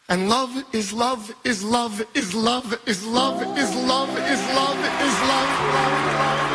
And love is love is love is love is love is love is love is love.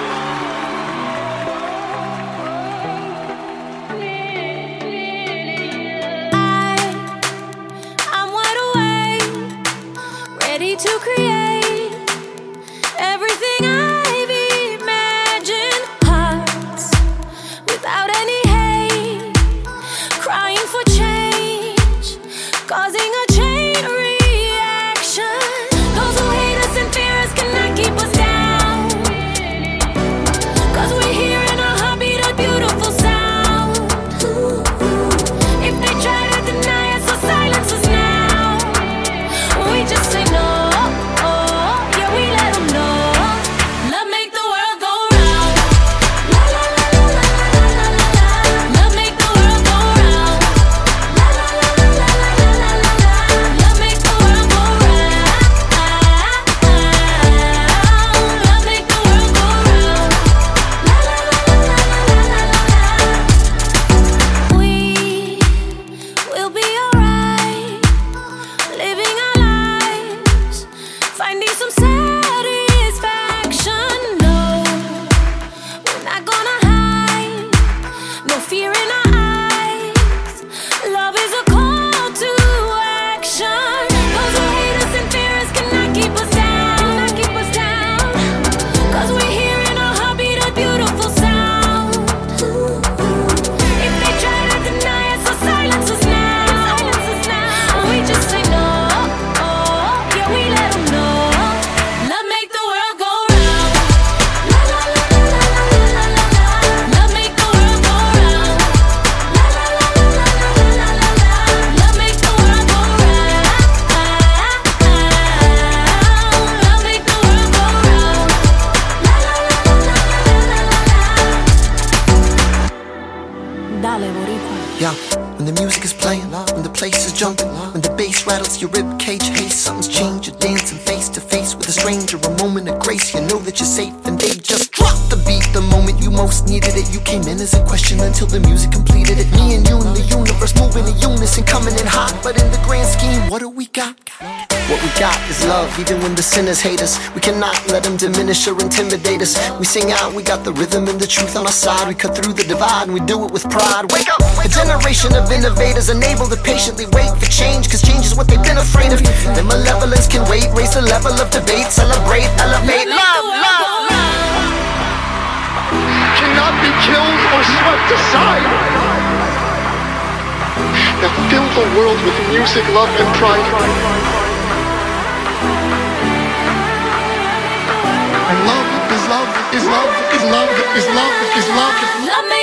I'm wide awake, ready to create everything I've imagined. Hearts without any hate, crying for change, causing a chain reaction. Those who hate us and fear us cannot keep us down, 'cause we're here in a heartbeat, a beautiful sound. If they try to deny us or silence us now, we just say no. Yeah, we let them know. Love make the world go round. La la la la la la la la. Love make the world go round. La la la la la la la la la. Love make the world go round. Love make the world go round. La la la la la la la la. We will be alright, living our lives, finding some satisfaction. No, we're not gonna hide, no fear in our eyes. Love is a call to action. Those who hate us and fear us cannot keep us down, 'cause we're here in a heartbeat, a beautiful sound. If they try to deny us or silence us now, we just say no. Yeah, we let them know. Love make the world go round. La la la la la la la la. Love make the world go round. La la la la la la la la la. Love make the world go round. Love make the world go round. La la la la la la la la. Dale, Boricua. Yeah, when the music is playing, when the place is jumping, when the bass rattles your rib cage, hey, something's changed. You're dancing face to face with a stranger, a moment of grace. You know that you're safe, and they just dropped the beat the moment you most needed it. You came in as a question until the music completed it. Me and you in the universe moving in unison, coming in hot. But in the grand scheme, what do we got? What we got is love, even when the sinners hate us. We cannot let them diminish or intimidate us. We sing out, we got the rhythm and the truth on our side. We cut through the divide and we do it with pride. Wake up! A generation of innovators unable to patiently wait for change, 'cause change is what they've been afraid of. Their malevolence can wait, raise the level of debate, celebrate, elevate, love, love, love. Cannot be killed or swept aside. Now fill the world with music, love, and pride. And love is love is love is love is love is love. Love